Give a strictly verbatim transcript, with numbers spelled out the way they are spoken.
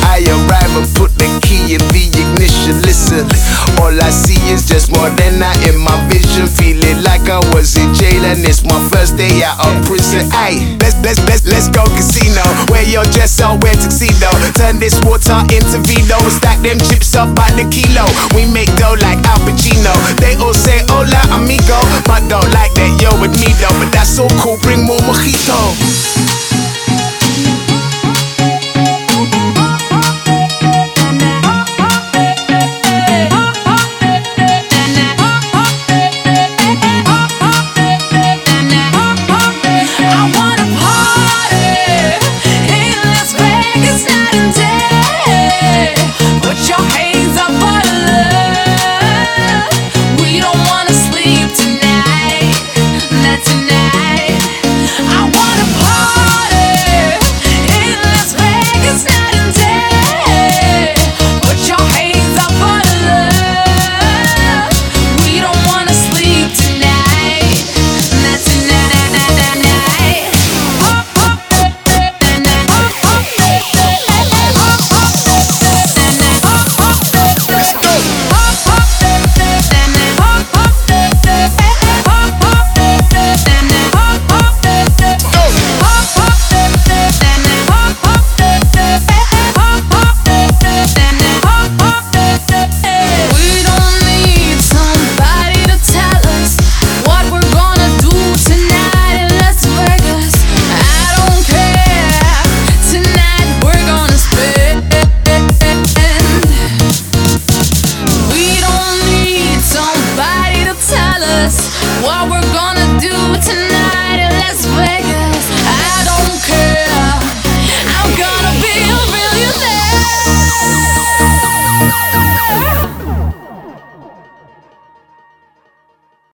I arrive and put the key in the ignition. Listen, all I see is just more than I in my vision. Feeling like I was in jail and it's my first day out of prison. Aye, let's let's let's let's go casino. Wear your dress or wear tuxedo. Turn this water into vino. Stack them chips up by the kilo. We make dough like Al Pacino. They all say hola amigo, but don't like that yo with me though. But that's so cool, bring more mojito.